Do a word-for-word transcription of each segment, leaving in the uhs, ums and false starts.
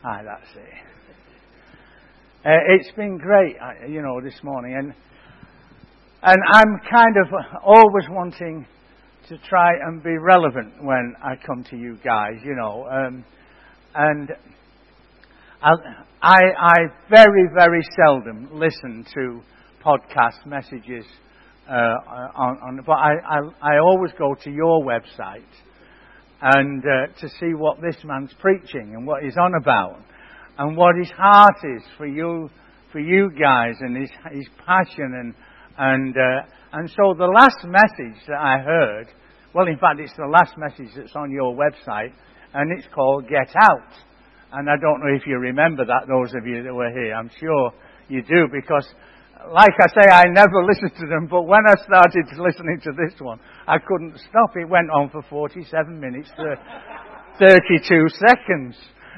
Ah, that's it. Uh, it's been great, uh, you know, this morning, and and I'm kind of always wanting to try and be relevant when I come to you guys, you know, um, and I, I I very very seldom listen to podcast messages uh, on, on, but I, I I always go to your website and uh, to see what this man's preaching and what he's on about. And what his heart is for you, for you guys, and his his passion, and and uh, and so the last message that I heard, well, in fact, it's the last message that's on your website, and it's called "Get Out." And I don't know if you remember that, those of you that were here. I'm sure you do, because, like I say, I never listened to them, but when I started listening to this one, I couldn't stop. It went on for forty-seven minutes, thirty-two seconds.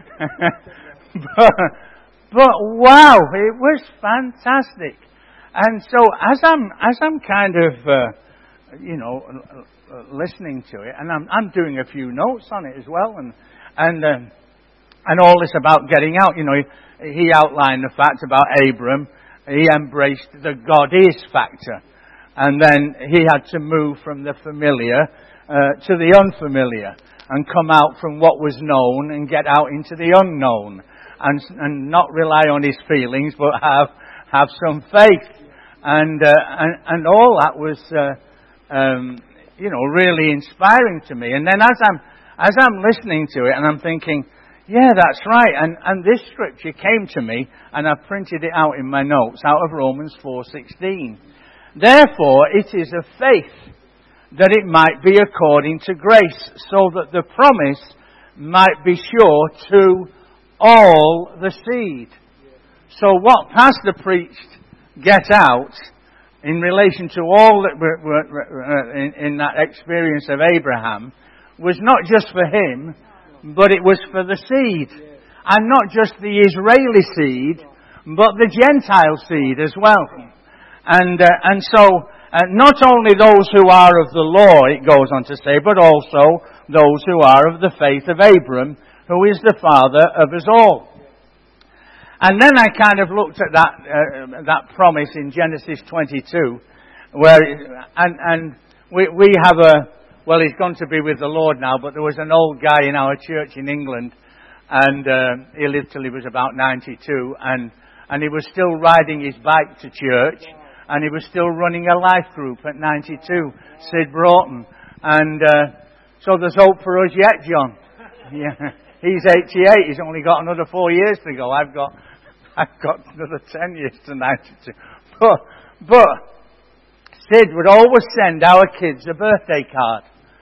But, but wow, it was fantastic. And so as I'm as I'm kind of uh, you know listening to it, and I'm I'm doing a few notes on it as well, and and um, and all this about getting out. You know, he, he outlined the fact about Abram. He embraced the God is factor, and then he had to move from the familiar uh, to the unfamiliar, and come out from what was known and get out into the unknown. And, and not rely on his feelings, but have have some faith, and uh, and and all that was, uh, um, you know, really inspiring to me. And then as I'm as I'm listening to it, and I'm thinking, yeah, that's right. And and this scripture came to me, and I printed it out in my notes out of Romans four sixteen. Therefore, it is of faith that it might be according to grace, so that the promise might be sure to all the seed. So what Pastor preached, get out, in relation to all that were, were in, in that experience of Abraham, was not just for him, but it was for the seed. And not just the Israeli seed, but the Gentile seed as well. And uh, and so, uh, not only those who are of the law, it goes on to say, but also those who are of the faith of Abram, who is the father of us all. And then I kind of looked at that uh, that promise in Genesis twenty-two, where and and we we have a well, he's gone to be with the Lord now, but there was an old guy in our church in England, and uh, he lived till he was about ninety-two, and and he was still riding his bike to church, and he was still running a life group at ninety-two, Sid Broughton, and uh, so there's hope for us yet, John. Yeah. He's eighty-eight. He's only got another four years to go. I've got, I've got another ten years to ninety-two. But, but Sid would always send our kids a birthday card,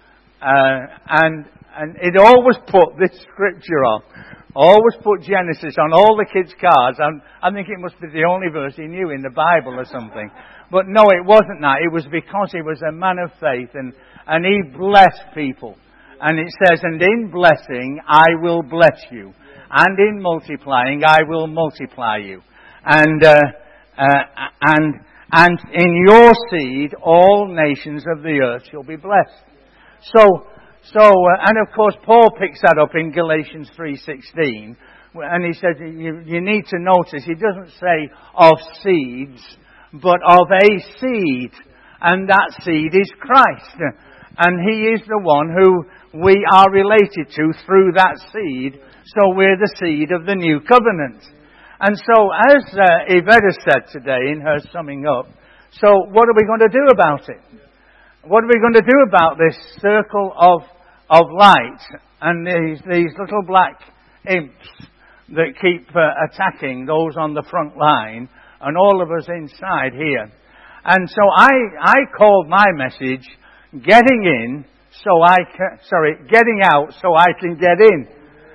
uh, and and it always put this scripture on. Always put Genesis on all the kids' cards. And I think it must be the only verse he knew in the Bible or something. But no, it wasn't that. It was because he was a man of faith, and and he blessed people. And it says, and in blessing, I will bless you. And in multiplying, I will multiply you. And, uh, uh, and, and in your seed, all nations of the earth shall be blessed. So, so, uh, and of course, Paul picks that up in Galatians three sixteen. And he said, you, you need to notice, he doesn't say of seeds, but of a seed. And that seed is Christ. And He is the one who we are related to through that seed, so we're the seed of the new covenant. And so, as uh, Yvette said today in her summing up, so what are we going to do about it? What are we going to do about this circle of of light and these these little black imps that keep uh, attacking those on the front line and all of us inside here? And so I I called my message "Getting In." So I can, sorry, getting out so I can get in.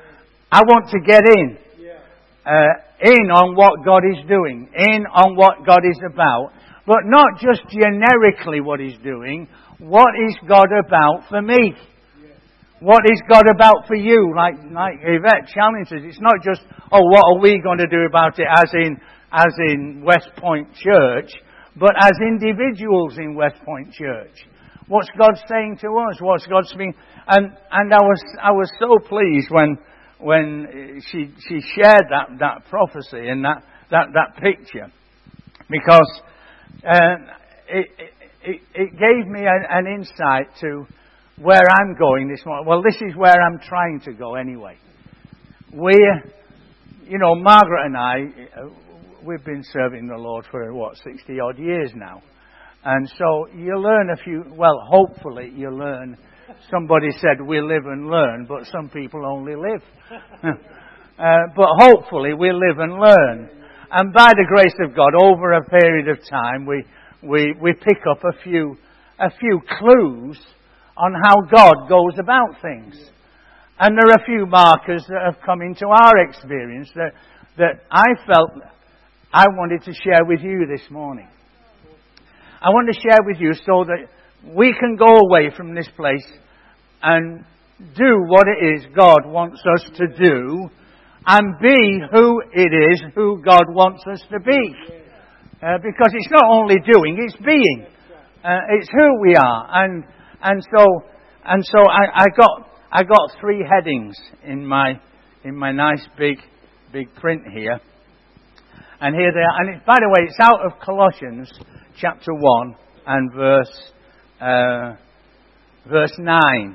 I want to get in. Uh, in on what God is doing. In on what God is about. But not just generically what He's doing. What is God about for me? What is God about for you? Like, like Yvette challenges. It's not just, oh, what are we going to do about it as in, as in West Point Church, but as individuals in West Point Church. What's God saying to us? What's God saying? And and I was I was so pleased when when she she shared that, that prophecy and that, that, that picture, because uh, it, it it gave me an, an insight to where I'm going this morning. Well, this is where I'm trying to go anyway. We're, you know, Margaret and I, we've been serving the Lord for, what, sixty odd years now. And so you learn a few, well, hopefully you learn. Somebody said we live and learn, but some people only live. uh, but hopefully we live and learn. And by the grace of God, over a period of time, we, we, we pick up a few, a few clues on how God goes about things. And there are a few markers that have come into our experience that, that I felt I wanted to share with you this morning. I want to share with you so that we can go away from this place and do what it is God wants us to do and be who it is who God wants us to be. Uh, because it's not only doing, it's being. Uh, it's who we are. And and so and so I, I got I got three headings in my in my nice big big print here. And here they are. And it, by the way, it's out of Colossians chapter one and verse uh, verse nine.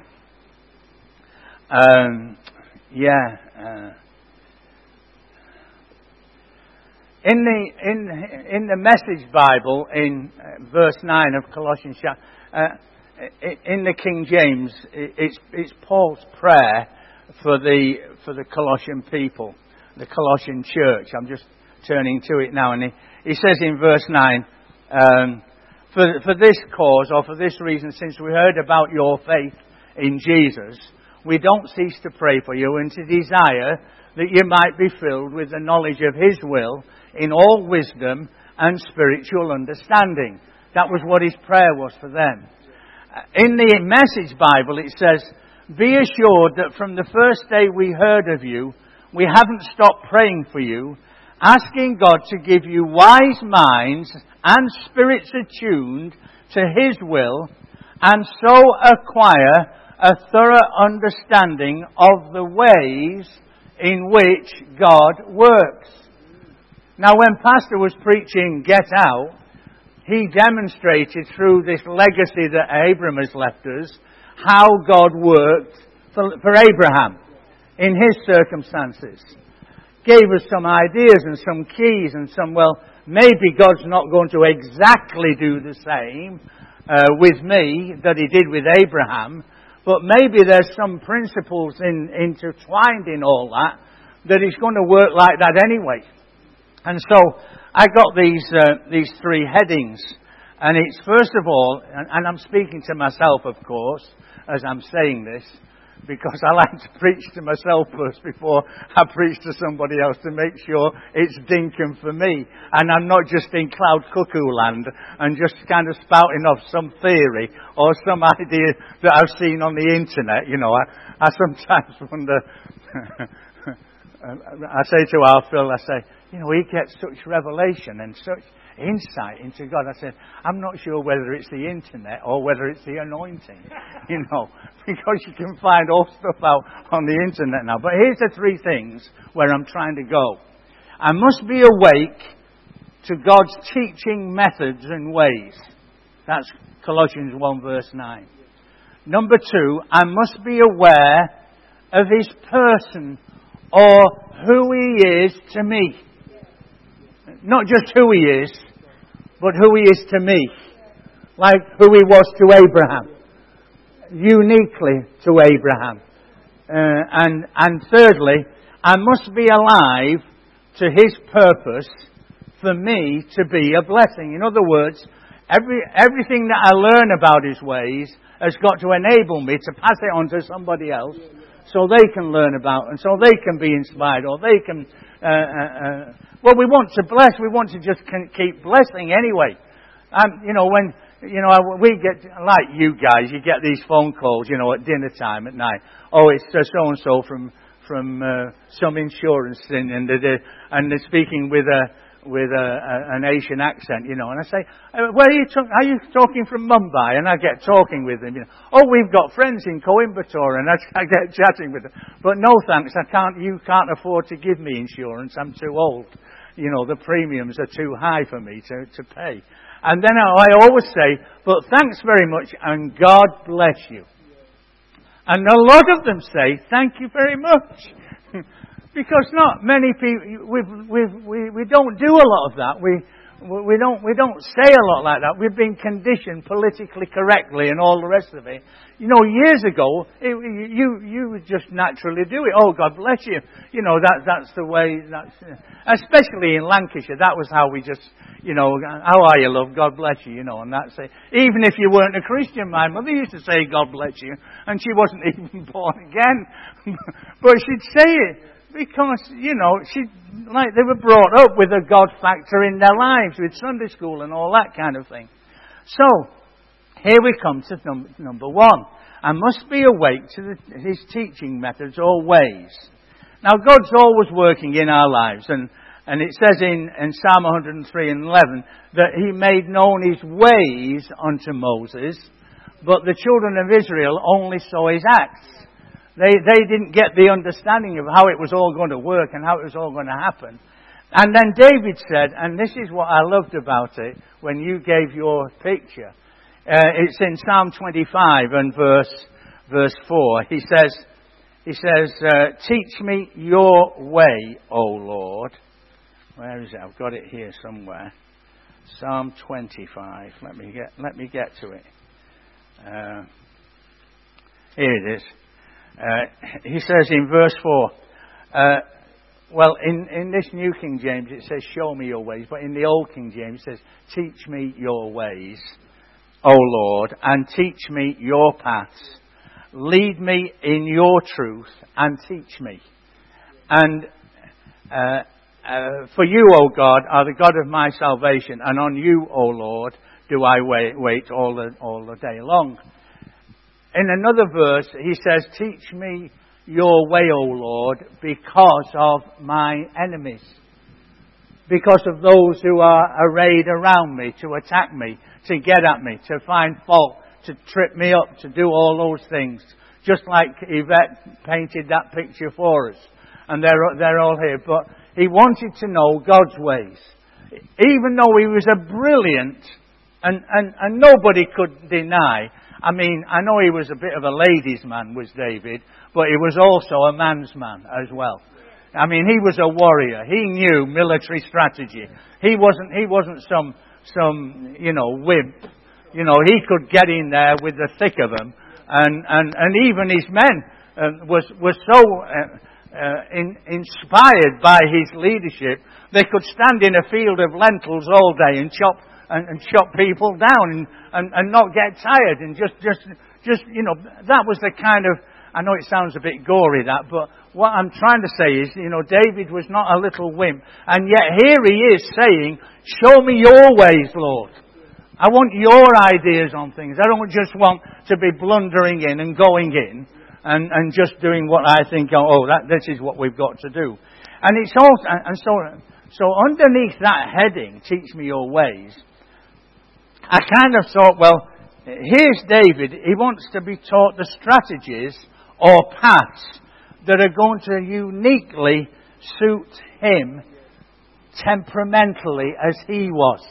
Um, yeah. Uh, in the in in the Message Bible, in uh, verse nine of Colossians, uh, in the King James, it's it's Paul's prayer for the for the Colossian people, the Colossian church. I'm just turning to it now, and he, he says in verse nine. Um, for, for this cause, or for this reason, since we heard about your faith in Jesus, we don't cease to pray for you and to desire that you might be filled with the knowledge of His will in all wisdom and spiritual understanding. That was what his prayer was for them. In the Message Bible it says, be assured that from the first day we heard of you, we haven't stopped praying for you, asking God to give you wise minds and spirits attuned to His will, and so acquire a thorough understanding of the ways in which God works. Now, when Pastor was preaching Get Out, he demonstrated through this legacy that Abraham has left us how God worked for, for Abraham in his circumstances. Gave us some ideas and some keys and some, well, maybe God's not going to exactly do the same uh, with me that He did with Abraham, but maybe there's some principles in, intertwined in all that that He's going to work like that anyway. And so I got these uh, these three headings, and it's first of all, and, and I'm speaking to myself, of course, as I'm saying this, because I like to preach to myself first before I preach to somebody else to make sure it's dinkum for me. And I'm not just in cloud cuckoo land and just kind of spouting off some theory or some idea that I've seen on the internet. You know, I, I sometimes wonder, I say to our Phil, I say, you know, he gets such revelation and such insight into God. I said, I'm not sure whether it's the internet or whether it's the anointing, you know, because you can find all stuff out on the internet now. But here's the three things where I'm trying to go. I must be awake to God's teaching methods and ways. That's Colossians one verse nine. Number two, I must be aware of His person or who He is to me. Not just who He is, but who He is to me. Like who He was to Abraham. Uniquely to Abraham. Uh, and, and thirdly, I must be alive to His purpose for me to be a blessing. In other words, every, everything that I learn about His ways has got to enable me to pass it on to somebody else so they can learn about and so they can be inspired or they can... Uh, uh, uh, Well, we want to bless. We want to just keep blessing anyway. Um, you know, when, you know, we get, like you guys, you get these phone calls, you know, at dinner time at night. Oh, it's uh, so-and-so from, from uh, some insurance thing, and they're, and they're speaking with a, with a, a, an Asian accent, you know, and I say, where are you, talk- are you talking from Mumbai? And I get talking with them, you know. Oh, we've got friends in Coimbatore, and I, I get chatting with them. But no thanks, I can't, you can't afford to give me insurance, I'm too old. You know, the premiums are too high for me to, to pay. And then I, I always say, but thanks very much, and God bless you. And a lot of them say, thank you very much. Because not many people, we've, we've, we we don't do a lot of that. We we don't we don't say a lot like that. We've been conditioned politically correctly and all the rest of it. You know, years ago, it, you you would just naturally do it. Oh, God bless you. You know, that that's the way. That's especially in Lancashire. That was how we just, you know, how are you, love? God bless you. You know, and that's it. Even if you weren't a Christian, my mother used to say, God bless you, and she wasn't even born again, but she'd say it. Because, you know, she, like they were brought up with a God factor in their lives, with Sunday school and all that kind of thing. So, here we come to num- number one. I must be awake to the, His teaching methods or ways. Now, God's always working in our lives. And, and it says in, in Psalm one hundred three and eleven that He made known His ways unto Moses, but the children of Israel only saw His acts. They they didn't get the understanding of how it was all going to work and how it was all going to happen. And then David said, and this is what I loved about it when you gave your picture. Uh, it's in Psalm twenty-five and verse verse four. He says, he says, uh, teach me your way, O Lord. Where is it? I've got it here somewhere. Psalm twenty-five. Let me get let me get to it. Uh, here it is. Uh, he says in verse four, uh, well, in, in this New King James it says, show me your ways. But in the Old King James it says, teach me your ways, O Lord, and teach me your paths. Lead me in your truth and teach me. And uh, uh, for you, O God, are the God of my salvation, and on you, O Lord, do I wait, wait all the all the day long. In another verse, he says, teach me your way, O Lord, because of my enemies. Because of those who are arrayed around me, to attack me, to get at me, to find fault, to trip me up, to do all those things. Just like Yvette painted that picture for us. And they're, they're all here. But he wanted to know God's ways. Even though he was a brilliant, and, and, and nobody could deny. I mean, I know he was a bit of a ladies' man, was David, but he was also a man's man as well. I mean, he was a warrior. He knew military strategy. He wasn't, he wasn't some, some, you know, wimp. You know, he could get in there with the thick of them. And, and, and even his men uh, was, was so uh, uh, in, inspired by his leadership, they could stand in a field of lentils all day and chop and, and chop people down and, and, and not get tired and just, just, just, you know, that was the kind of, I know it sounds a bit gory that, but what I'm trying to say is, you know, David was not a little wimp. And yet here he is saying, show me your ways, Lord. I want your ideas on things. I don't just want to be blundering in and going in and, and just doing what I think, oh, that this is what we've got to do. And it's also, and so, so underneath that heading, teach me your ways, I kind of thought, well, here's David. He wants to be taught the strategies or paths that are going to uniquely suit him temperamentally as he was.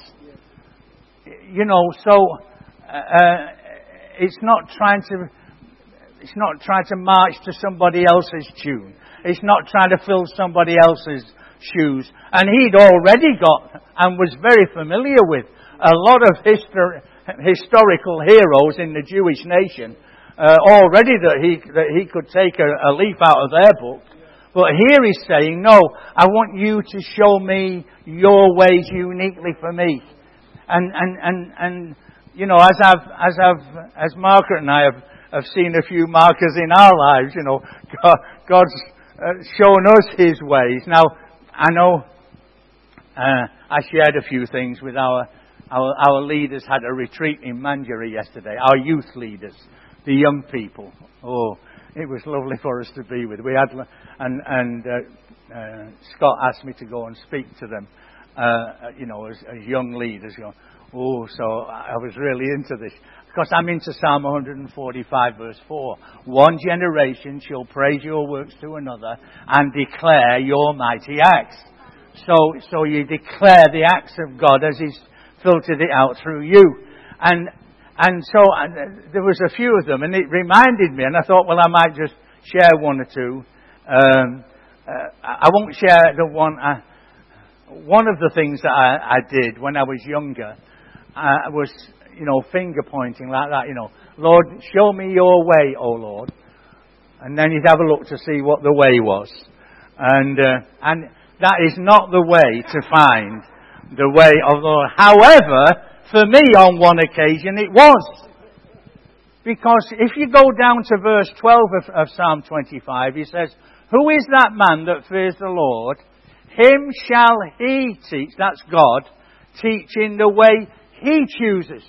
You know, so uh, it's not trying to it's not trying to march to somebody else's tune. It's not trying to fill somebody else's shoes. And he'd already got and was very familiar with a lot of histor- historical heroes in the Jewish nation uh, already that he that he could take a, a leaf out of their book. But here he's saying, no, I want you to show me your ways uniquely for me. And, and, and, and, you know, as I've, as I've, as Margaret and I have, have seen a few markers in our lives, you know, God, God's uh, shown us His ways. Now, I know, uh, I shared a few things with our, our, our leaders had a retreat in Manjari yesterday, our youth leaders, the young people. Oh, it was lovely for us to be with. We had, and, and, uh, uh, Scott asked me to go and speak to them. uh, you know, as, as young leaders, going, oh, so I was really into this. Because I'm into Psalm one forty-five, verse four. One generation shall praise your works to another and declare your mighty acts. So, so you declare the acts of God as He's filtered it out through you. And, and so and there was a few of them, and it reminded me, and I thought, well, I might just share one or two. Um, uh, I won't share the one. Uh, one of the things that I, I did when I was younger uh, was, you know, finger pointing like that, you know. Lord, show me your way, O Lord. And then you'd have a look to see what the way was. And uh, and that is not the way to find the way of the Lord. However, for me on one occasion it was. Because if you go down to verse twelve of, of Psalm twenty-five, he says, who is that man that fears the Lord? Him shall he teach, that's God, teach in the way he chooses.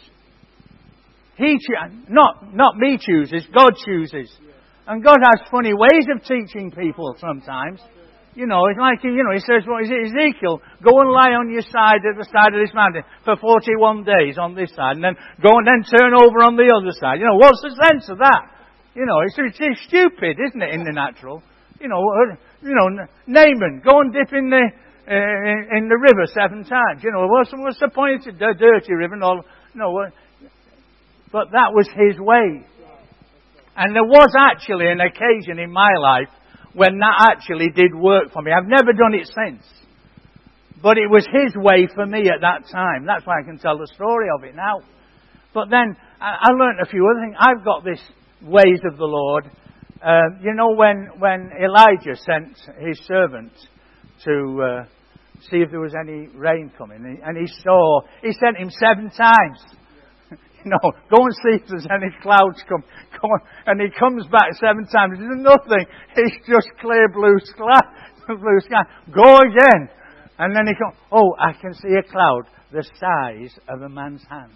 He cho- not not me chooses, God chooses. And God has funny ways of teaching people sometimes. You know, it's like, you know, he says, what is it, Ezekiel, go and lie on your side at the side of this mountain for forty-one days on this side, and then go and then turn over on the other side. You know, what's the sense of that? You know, it's, it's stupid, isn't it, in the natural? You know, you know, Naaman, go and dip in the uh, in, in the river seven times. You know, what's, what's the point of the dirty river and all? No, but that was his way. And there was actually an occasion in my life when that actually did work for me. I've never done it since. But it was his way for me at that time. That's why I can tell the story of it now. But then I, I learned a few other things. I've got this ways of the Lord. Uh, you know when, when Elijah sent his servant to uh, see if there was any rain coming. And he saw, he sent him seven times. No, go and see if there's any clouds come. Go on. And he comes back seven times. There's nothing. It's just clear blue sky. Blue sky. Go again. And then he comes, oh, I can see a cloud the size of a man's hand.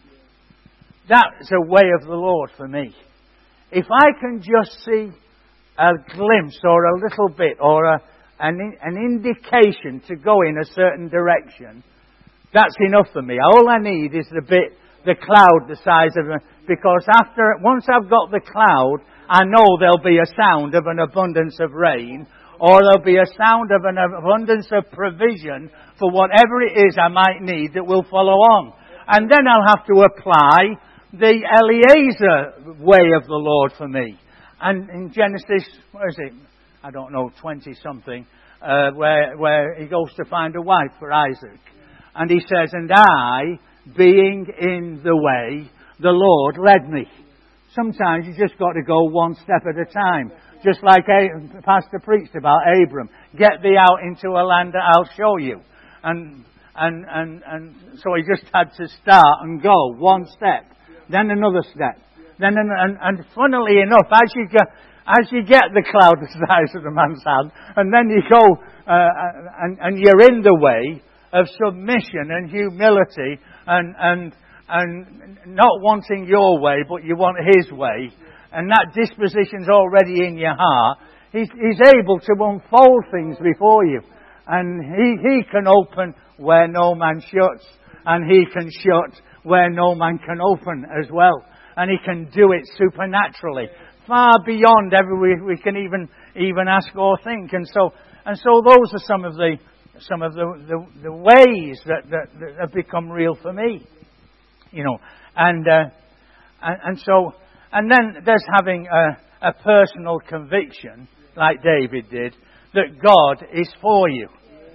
That's a way of the Lord for me. If I can just see a glimpse or a little bit or a, an, an indication to go in a certain direction, that's enough for me. All I need is the bit, the cloud the size of a... Because after, once I've got the cloud, I know there'll be a sound of an abundance of rain, or there'll be a sound of an abundance of provision for whatever it is I might need that will follow on. And then I'll have to apply the Eliezer way of the Lord for me. And in Genesis, what is it? I don't know, twenty-something, uh, where, where he goes to find a wife for Isaac. And he says, and I... being in the way, the Lord led me. Sometimes you just got to go one step at a time. Just like a, Pastor preached about Abram. Get thee out into a land that I'll show you. And, and, and, and so he just had to start and go one step. Then another step. Then, an, and, and funnily enough, as you get, as you get the cloud the size of the man's hand, and then you go, uh, and, and you're in the way of submission and humility, and and and not wanting your way, but you want His way, and that disposition's already in your heart, He's, he's able to unfold things before you. And He, he can open where no man shuts, and He can shut where no man can open as well. And He can do it supernaturally, far beyond every we, we can even even ask or think. And so and so those are some of the some of the, the, the ways that, that, that have become real for me. You know, and, uh, and and so, and then there's having a, a personal conviction, like David did, that God is for you.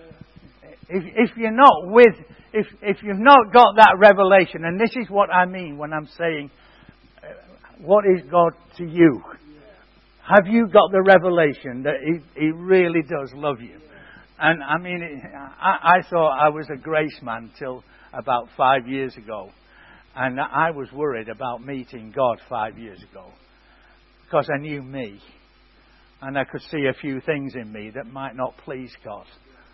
If, if you're not with, if if you've not got that revelation, and this is what I mean when I'm saying, uh, what is God to you? Have you got the revelation that He, he really does love you? And I mean, it, I, I thought I was a grace man till about five years ago. And I was worried about meeting God five years ago. Because I knew me. And I could see a few things in me that might not please God.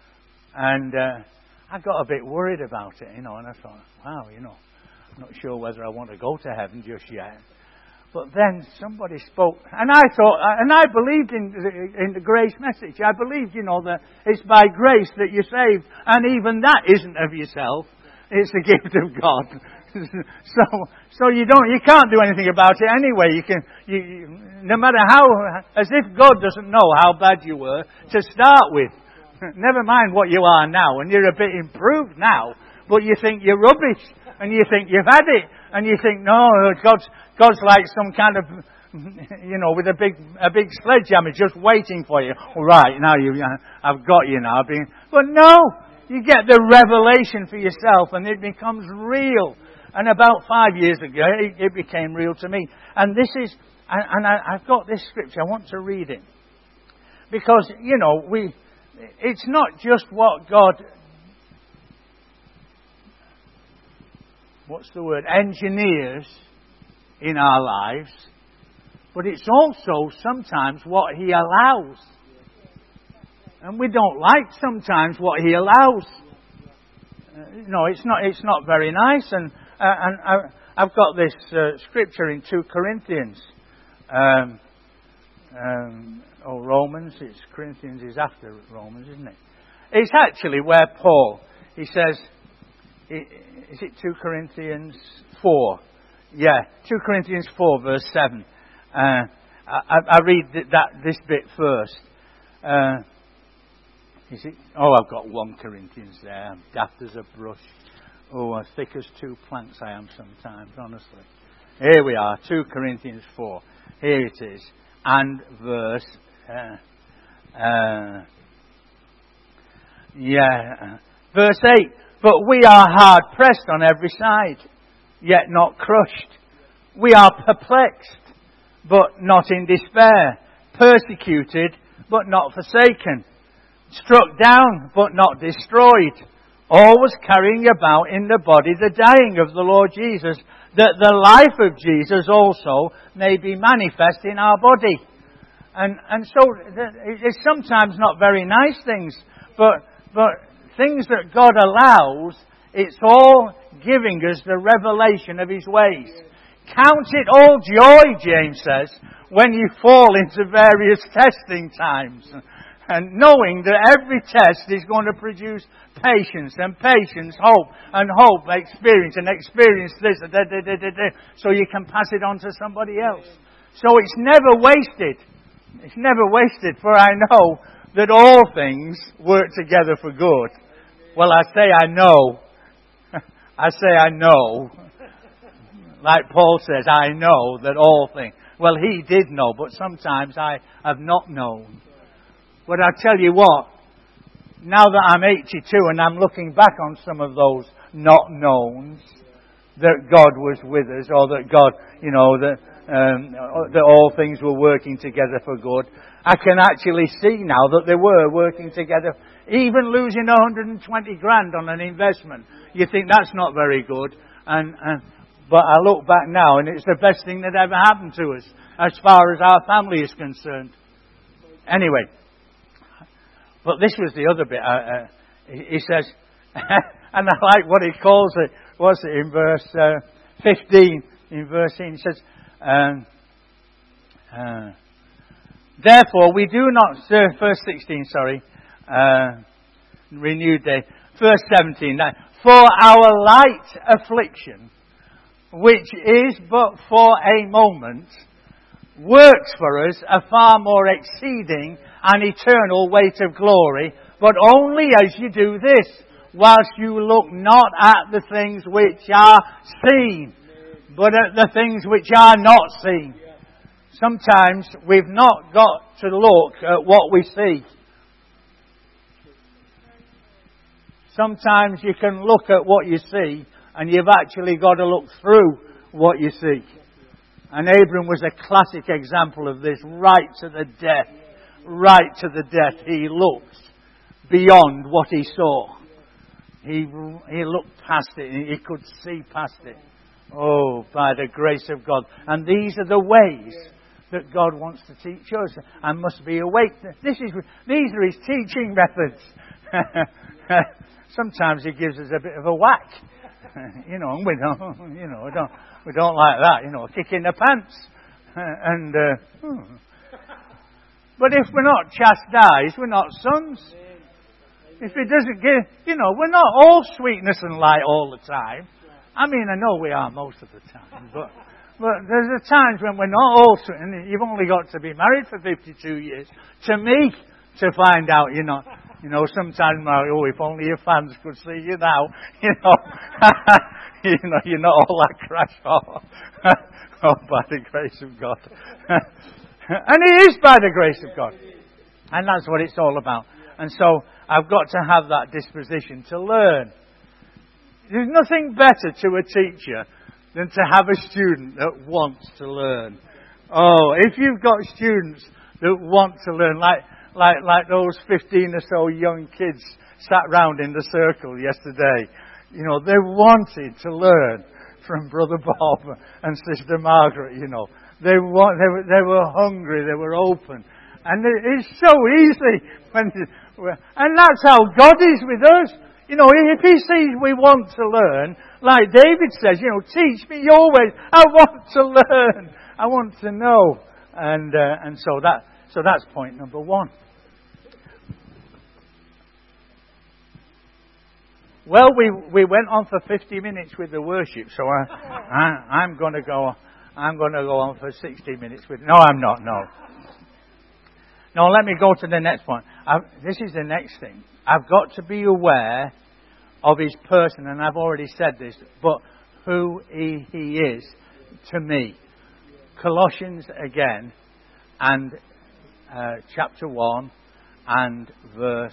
And uh, I got a bit worried about it, you know. And I thought, wow, you know, I'm not sure whether I want to go to heaven just yet. But then somebody spoke, and I thought, and I believed in the, in the grace message. I believed, you know, that it's by grace that you're saved, and even that isn't of yourself. It's a gift of God. so, so you don't, you can't do anything about it anyway. You can, you, you, no matter how, as if God doesn't know how bad you were to start with. Never mind what you are now, and you're a bit improved now, but you think you're rubbish, and you think you've had it, and you think, no, God's, God's like some kind of, you know, with a big, a big sledgehammer just waiting for you. All right, now you, I've got you now. But no, you get the revelation for yourself, and it becomes real. And about five years ago, it, it became real to me. And this is, and, and I, I've got this scripture. I want to read it. Because, you know, we, it's not just what God, what's the word, engineers in our lives, but it's also sometimes what He allows. And we don't like sometimes what He allows. Uh, you know, it's not, it's not very nice. And, uh, and I, I've got this uh, scripture in two Corinthians. Um, um, or Romans. It's Corinthians is after Romans, isn't it? It's actually where Paul, he says, is it two Corinthians four? Yeah, two Corinthians four verse seven. Uh, I, I read that this bit first. Uh, is it? Oh, I've got one Corinthians there. I'm daft as a brush. Oh, as thick as two planks I am sometimes, honestly. Here we are, two Corinthians four. Here it is. And verse... Uh, uh, yeah, verse eight. But we are hard pressed on every side, yet not crushed. We are perplexed, but not in despair. Persecuted, but not forsaken. Struck down, but not destroyed. Always carrying about in the body the dying of the Lord Jesus, that the life of Jesus also may be manifest in our body. And and so it's sometimes not very nice things, but but things that God allows, it's all giving us the revelation of His ways. Count it all joy, James says, when you fall into various testing times. And knowing that every test is going to produce patience, and patience, hope, and hope, experience, and experience this, da, da, da, da, da, so you can pass it on to somebody else. So it's never wasted. It's never wasted, for I know that all things work together for good. Well, I say I know. I say I know. Like Paul says, I know that all things. Well, he did know, but sometimes I have not known. But I tell you what, now that I'm eighty-two and I'm looking back on some of those not knowns, that God was with us, or that God, you know, that um, that all things were working together for good. I can actually see now that they were working together. Even losing one hundred twenty grand on an investment, you think that's not very good. And, and but I look back now, and it's the best thing that ever happened to us, as far as our family is concerned. Anyway, but this was the other bit. Uh, uh, he says, and I like what he calls it. What's it in verse uh, fifteen? In verse fifteen, he says, um, uh, therefore we do not, uh, verse sixteen, sorry, uh, renewed day, verse seventeen, that, for our light affliction, which is but for a moment, works for us a far more exceeding and eternal weight of glory, but only as you do this, whilst you look not at the things which are seen, but at the things which are not seen. Sometimes we've not got to look at what we see. Sometimes you can look at what you see, and you've actually got to look through what you see. And Abram was a classic example of this, right to the death. Right to the death. He looked beyond what he saw. He, he looked past it, and he could see past it. Oh, by the grace of God. And these are the ways that God wants to teach us, and must be awake. This is, these are His teaching methods. Sometimes He gives us a bit of a whack. You know, we don't, you know, we don't, we don't like that, you know, a kick in the pants. and uh, hmm. But if we're not chastised, we're not sons. If it doesn't give, you know, we're not all sweetness and light all the time. I mean, I know we are most of the time, but but there's the times when we're not all sweet, and you've only got to be married for fifty-two years. To me, to find out, you know, you know, sometimes, oh, if only your fans could see you now, you know, you know, you're not all that crash. Oh, oh, by the grace of God. And it is by the grace of God. And that's what it's all about. And so I've got to have that disposition to learn. There's nothing better to a teacher than to have a student that wants to learn. Oh, if you've got students that want to learn, like like like those fifteen or so young kids sat round in the circle yesterday, you know, they wanted to learn from Brother Bob and Sister Margaret, you know. They want, they were, they were hungry, they were open. And it's so easy. When, and that's how God is with us. You know, if He sees we want to learn, like David says, you know, teach me your ways. I want to learn. I want to know. And uh, and so that so that's point number one. Well, we we went on for fifty minutes with the worship, so I, I I'm going to go. I'm going to go on for sixty minutes with... No, I'm not, no. No, let me go to the next point. I've, this is the next thing. I've got to be aware of His person, and I've already said this, but who He, he is to me. Colossians again, and uh, chapter one, and verse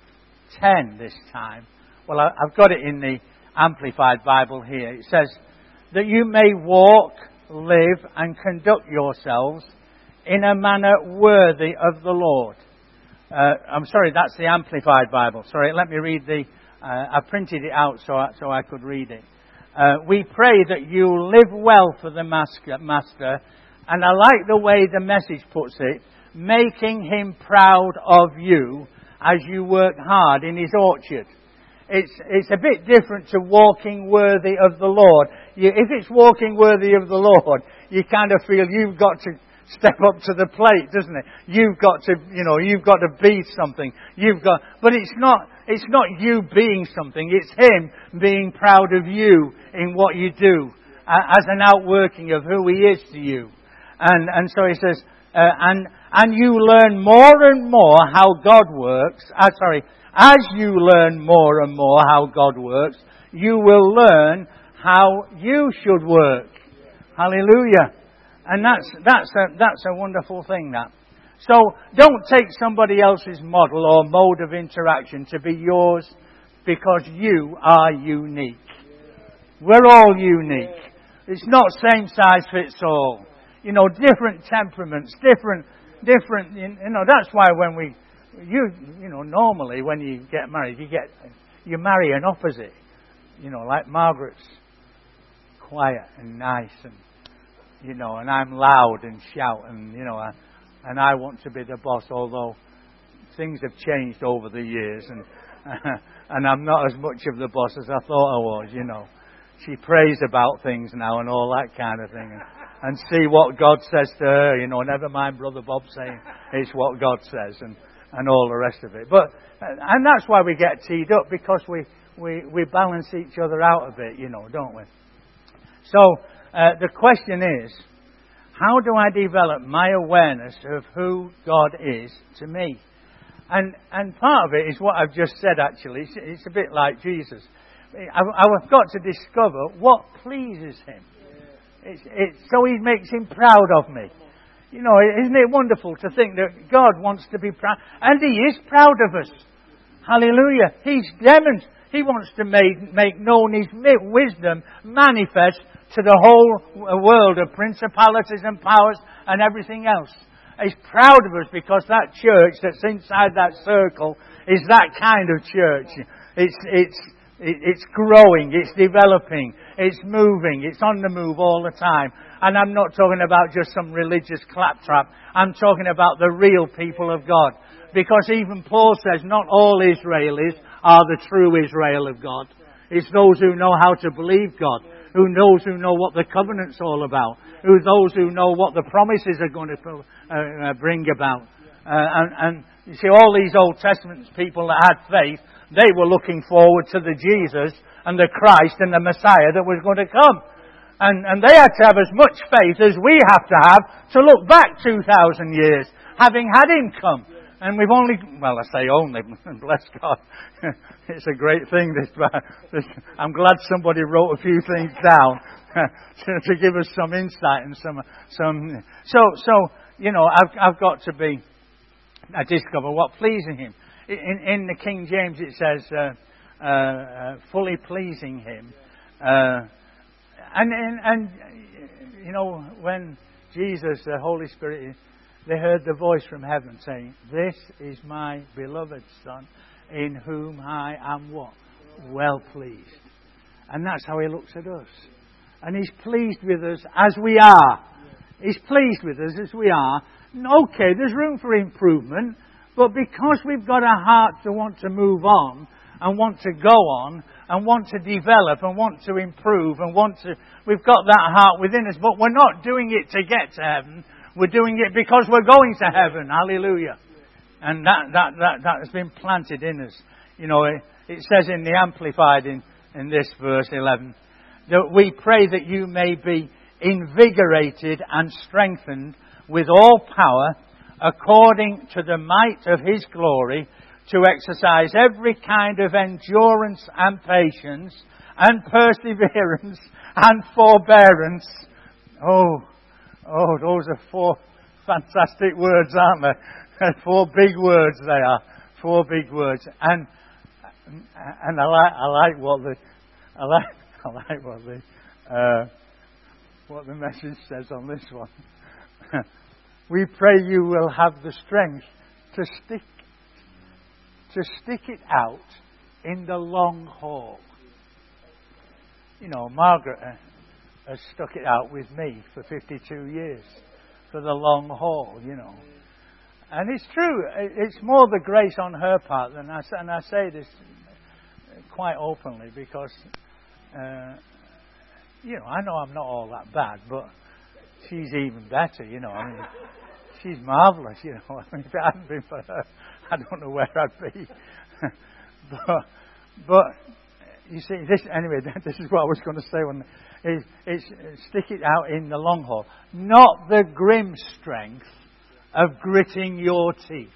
ten this time. Well, I, I've got it in the Amplified Bible here. It says, that you may walk, live and conduct yourselves in a manner worthy of the Lord. Uh, I'm sorry, that's the Amplified Bible. Sorry, let me read the... Uh, I printed it out so I, so I could read it. Uh, we pray that you live well for the master, master, and I like the way the Message puts it, making Him proud of you as you work hard in His orchard. It's it's a bit different to walking worthy of the Lord. You, if it's walking worthy of the Lord, you kind of feel you've got to step up to the plate, doesn't it? You've got to, you know, you've got to be something. You've got, but it's not. It's not you being something. It's Him being proud of you in what you do, uh, as an outworking of who He is to you. And and so He says, uh, and and you learn more and more how God works. Uh, sorry. As you learn more and more how God works, you will learn how you should work. Hallelujah. And that's that's a that's a wonderful thing, that. So don't take somebody else's model or mode of interaction to be yours, because you are unique. We're all unique. It's not same size fits all. You know, different temperaments, different different you know, that's why when we You, you know, normally when you get married, you get, you marry an opposite. You know, like Margaret's quiet and nice, and, you know, and I'm loud and shout, and, you know, I, and I want to be the boss, although things have changed over the years, and, and I'm not as much of the boss as I thought I was, you know. She prays about things now and all that kind of thing, and, and see what God says to her, you know, never mind Brother Bob saying it's what God says, and, and all the rest of it. But and that's why we get teed up, because we, we, we balance each other out a bit, you know, don't we? So uh, the question is, how do I develop my awareness of who God is to me? And and part of it is what I've just said, actually. It's, it's a bit like Jesus. I've, I've got to discover what pleases Him. It's, it's, so He makes Him proud of me. You know, isn't it wonderful to think that God wants to be proud? And He is proud of us. Hallelujah. He's demonstrated. He wants to make, make known His wisdom manifest to the whole world of principalities and powers and everything else. He's proud of us because that church that's inside that circle is that kind of church. It's, it's, it's growing, it's developing, it's moving, it's on the move all the time. And I'm not talking about just some religious claptrap. I'm talking about the real people of God. Because even Paul says not all Israelis are the true Israel of God. It's those who know how to believe God. who knows who know what the covenant's all about, who those who know what the promises are going to uh, bring about. Uh, and, and you see, all these Old Testament people that had faith, they were looking forward to the Jesus and the Christ and the Messiah that was going to come. And, and they had to have as much faith as we have to have to look back two thousand years, having had Him come. And we've only, well, I say only, bless God. It's a great thing. This, this, I'm glad somebody wrote a few things down to, to give us some insight and some, some. So, so you know, I've, I've got to be. I discover what pleasing Him. In, in the King James, it says, uh, uh, uh, fully pleasing Him. Uh, and, and and you know, when Jesus, the Holy Spirit, they heard the voice from heaven saying, "This is my beloved Son, in whom I am what? Well pleased." And that's how He looks at us. And He's pleased with us as we are. He's pleased with us as we are. Okay, there's room for improvement, but because we've got a heart to want to move on, and want to go on, and want to develop, and want to improve, and want to... We've got that heart within us, but we're not doing it to get to heaven. We're doing it because we're going to heaven. Hallelujah. And that, that, that, that has been planted in us. You know, it, it says in the Amplified in, in this verse eleven, that we pray that you may be invigorated and strengthened with all power according to the might of His glory, to exercise every kind of endurance and patience and perseverance and forbearance. Oh, oh, those are four fantastic words, aren't they? Four big words they are. Four big words. And and I like I like what the I like I like what the uh, what the message says on this one. We pray you will have the strength to stick to stick it out in the long haul. You know, Margaret uh, has stuck it out with me for fifty-two years for the long haul, you know. And it's true, it's more the grace on her part than I, and I say this quite openly because, uh, you know, I know I'm not all that bad, but she's even better, you know. I mean, she's marvellous, you know. I mean, if it hadn't been for her, I don't know where I'd be. but, but you see, this anyway. This is what I was going to say. When is it's stick it out in the long haul, not the grim strength of gritting your teeth,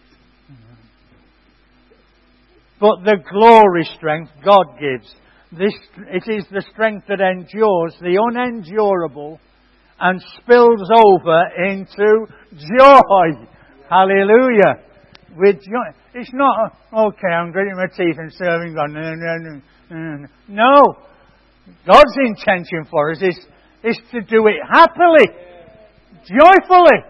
but the glory strength God gives. This it is the strength that endures the unendurable and spills over into joy. Hallelujah. With joy. It's not, okay, I'm gritting my teeth and serving God. No, no, no, no. No. God's intention for us is, is to do it happily, joyfully.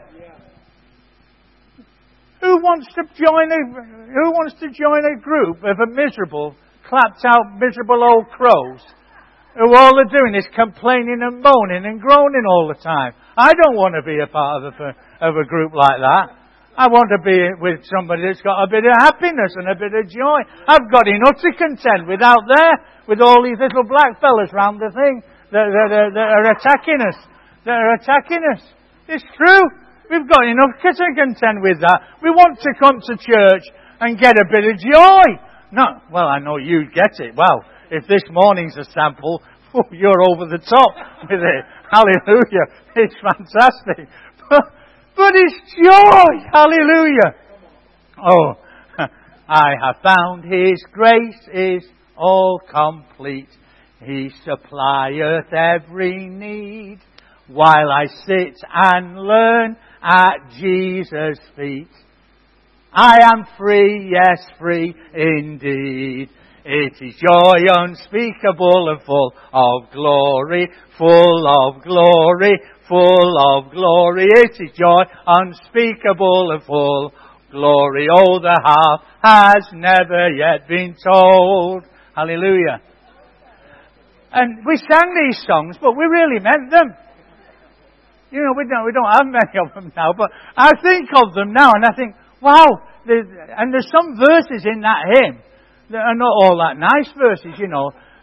Who wants to join a Who wants to join a group of a miserable, clapped out, miserable old crows who all they're doing is complaining and moaning and groaning all the time? I don't want to be a part of a, of a group like that. I want to be with somebody that's got a bit of happiness and a bit of joy. I've got enough to contend with out there with all these little black fellas round the thing that, that, that, that are attacking us. That are attacking us. It's true. We've got enough to contend with that. We want to come to church and get a bit of joy. No, well, I know you get it. Well, if this morning's a sample, oh, you're over the top with it. Hallelujah. It's fantastic. But, but it's joy. Hallelujah. Oh, I have found His grace is all complete. He supplieth every need while I sit and learn at Jesus' feet. I am free, yes, free indeed. It is joy unspeakable and full of glory, full of glory, full of glory. It is joy unspeakable and full of glory. Oh, the half has never yet been told. Hallelujah. And we sang these songs, but we really meant them. You know, we don't, we don't have many of them now, but I think of them now and I think, wow, and there's some verses in that hymn that are not all that nice verses, you know.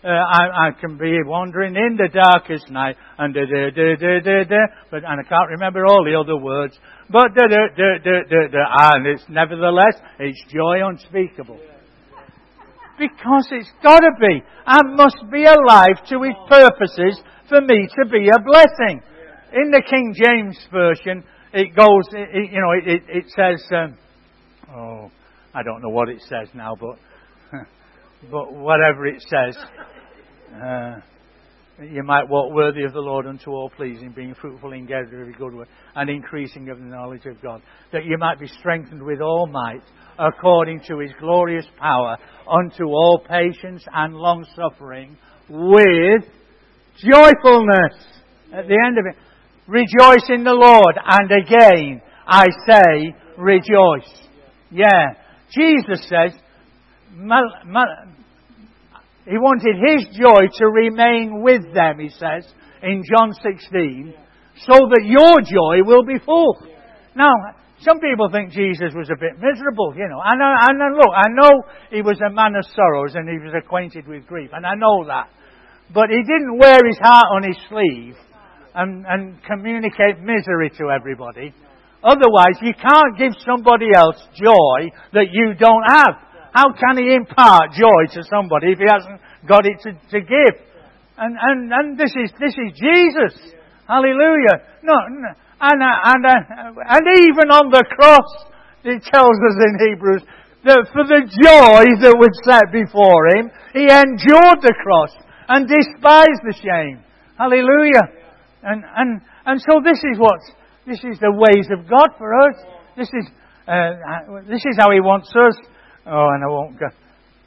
Uh, I, I can be wandering in the darkest night, and da da da da da da. But and I can't remember all the other words. But da da da da da da. And it's nevertheless, it's joy unspeakable. Because it's got to be. I must be alive to His purposes for me to be a blessing. In the King James Version, it goes, it, it, you know, it, it, it says, um, oh, I don't know what it says now, but but whatever it says, uh, you might walk worthy of the Lord unto all pleasing, being fruitful in every good work, and increasing of the knowledge of God, that you might be strengthened with all might, according to His glorious power, unto all patience and long suffering, with joyfulness. At the end of it, rejoice in the Lord, and again I say, rejoice. Yeah, Jesus says, mal, mal, He wanted His joy to remain with them, He says, in John sixteen, so that your joy will be full. Now, some people think Jesus was a bit miserable, you know. And, I, and I, look, I know He was a man of sorrows and He was acquainted with grief, and I know that. But He didn't wear His heart on His sleeve and, and communicate misery to everybody. Otherwise, you can't give somebody else joy that you don't have. How can He impart joy to somebody if He hasn't got it to, to give? And, and, and this is, this is Jesus. Hallelujah. No, no. And, uh, and, uh, and even on the cross, it tells us in Hebrews, that for the joy that was set before Him, He endured the cross and despised the shame. Hallelujah. And, and, and so this is what, this is the ways of God for us. This is, uh, this is how He wants us. Oh, and I won't go.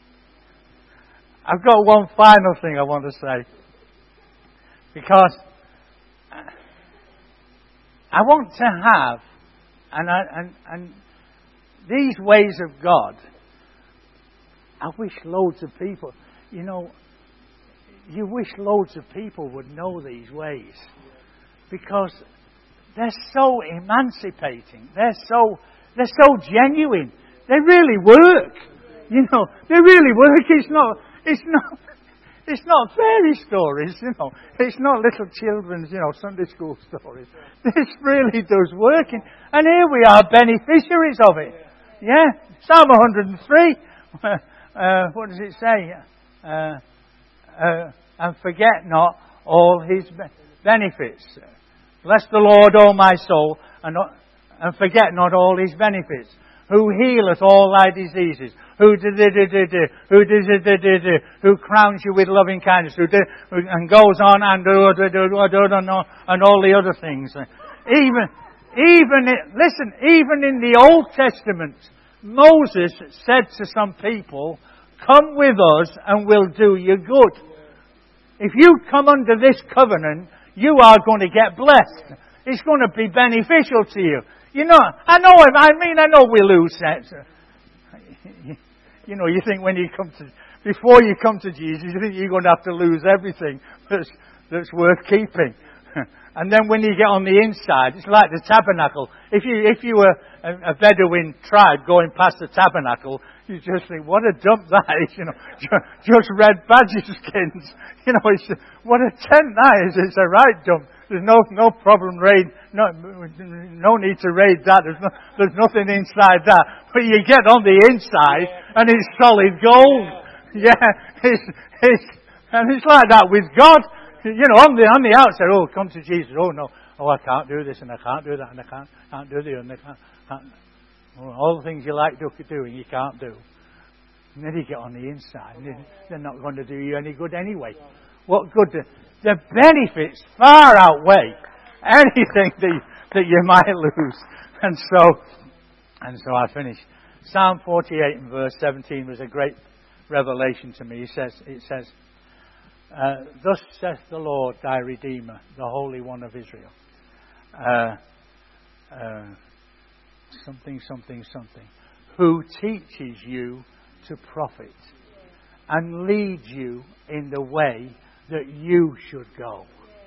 I've got one final thing I want to say. Because I want to have, and, I, and, and these ways of God, I wish loads of people, you know, you wish loads of people would know these ways. Because they're so emancipating. They're so, they're so genuine. They really work. You know, they really work. It's not, it's not, it's not fairy stories, you know. It's not little children's, you know, Sunday school stories. This really does work. And here we are, beneficiaries of it. Yeah. Psalm one hundred three. Uh, what does it say? Uh, uh, and forget not all His benefits. Bless the Lord, O my soul, and, and forget not all His benefits. Who healeth all thy diseases, who do, do, do, do, do, who do, do, do, do, do, who crowns you with loving kindness, who do, and goes on and do, do, do, do, do, do, and all the other things. Even, even, listen, even in the Old Testament, Moses said to some people, "Come with us and we'll do you good." If you come under this covenant, you are going to get blessed. It's going to be beneficial to you. You know, I know, I mean, I know we lose that. You know, you think when you come to, before you come to Jesus, you think you're going to have to lose everything that's, that's worth keeping. And then when you get on the inside, it's like the tabernacle. If you, if you were a, a Bedouin tribe going past the tabernacle, you just think, what a dump that is, you know, just red badger skins. You know, it's, what a tent that is. It's a right dump. There's no no problem raid, no no need to raid that. There's no, there's nothing inside that. But you get on the inside and it's solid gold. Yeah, it's it's and it's like that with God. You know, on the on the outside, oh, come to Jesus. Oh no, oh I can't do this and I can't do that and I can't can't do the other and I can't, can't. Well, all the things you like doing, you can't do. And then you get on the inside, and they're not going to do you any good anyway. What good? Do, the benefits far outweigh anything that, that you might lose. And so, and so I finish. Psalm forty-eight and verse seventeen was a great revelation to me. It says, it says, uh, "Thus saith the Lord thy Redeemer, the Holy One of Israel." Uh, uh, something, something, something. Who teaches you to profit and leads you in the way that you should go.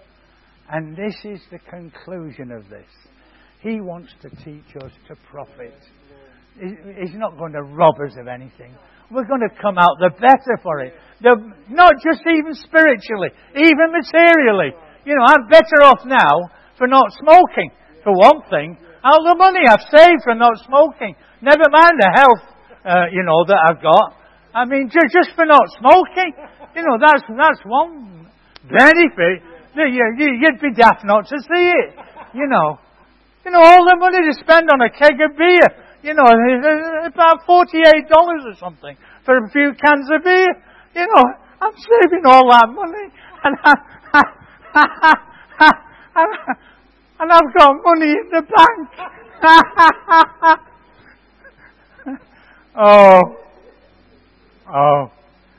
And this is the conclusion of this. He wants to teach us to profit. He's not going to rob us of anything. we're going to come out the better for it. The, not just even spiritually, even materially. You know, I'm better off now for not smoking, for one thing. All the money I've saved for not smoking. Never mind the health, uh, you know, that I've got. I mean, just, just for not smoking. You know, that's that's one benefit. You'd be daft not to see it. You know. You know, all the money to spend on a keg of beer. You know, about forty-eight dollars or something for a few cans of beer. You know, I'm saving all that money. And, I, and I've got money in the bank. oh. Oh.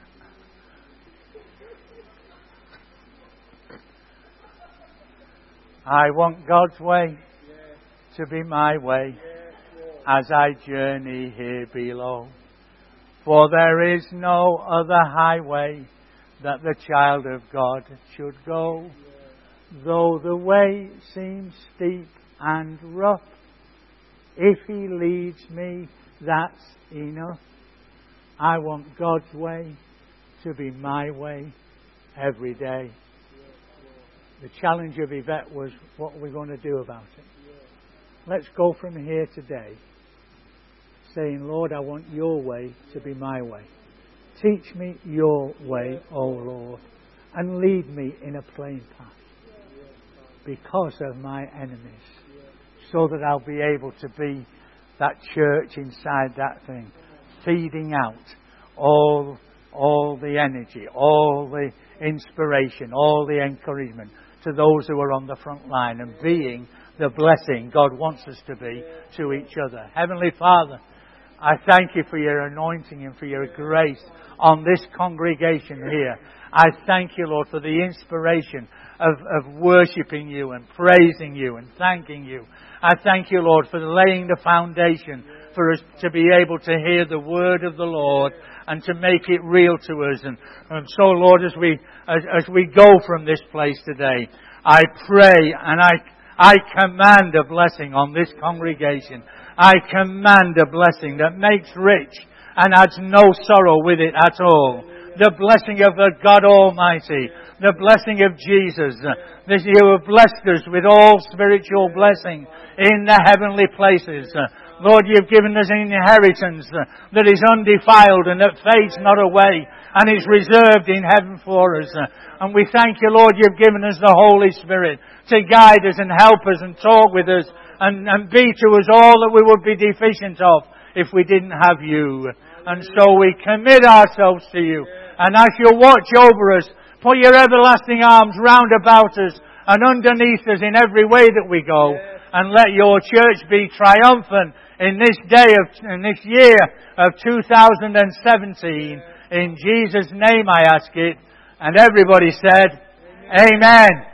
I want God's way to be my way as I journey here below. For there is no other highway that the child of God should go. Though the way seems steep and rough, if He leads me, that's enough. I want God's way to be my way every day. The challenge of Yvette was, what are we going to do about it? Let's go from here today saying, Lord, I want your way to be my way. Teach me your way, O Lord, and lead me in a plain path because of my enemies, so that I'll be able to be that church inside that thing, feeding out all, all the energy, all the inspiration, all the encouragement to those who are on the front line, and being the blessing God wants us to be to each other. Heavenly Father, I thank you for your anointing and for your grace on this congregation here. I thank you, Lord, for the inspiration of, of worshipping you and praising you and thanking you. I thank you, Lord, for laying the foundation for us to be able to hear the word of the Lord and to make it real to us. And, and so, Lord, as we as, as we go from this place today, I pray and I I command a blessing on this congregation. I command a blessing that makes rich and adds no sorrow with it at all. The blessing of the God Almighty. The blessing of Jesus. That you have blessed us with all spiritual blessing in the heavenly places. Lord, you've given us an inheritance that is undefiled and that fades not away and is reserved in heaven for us. And we thank you, Lord, you've given us the Holy Spirit to guide us and help us and talk with us and, and be to us all that we would be deficient of if we didn't have you. And so we commit ourselves to you. And as you watch over us, put your everlasting arms round about us and underneath us in every way that we go. And let your church be triumphant in this day of, in this year of two thousand seventeen. In Jesus' name I ask it. And everybody said, Amen. Amen.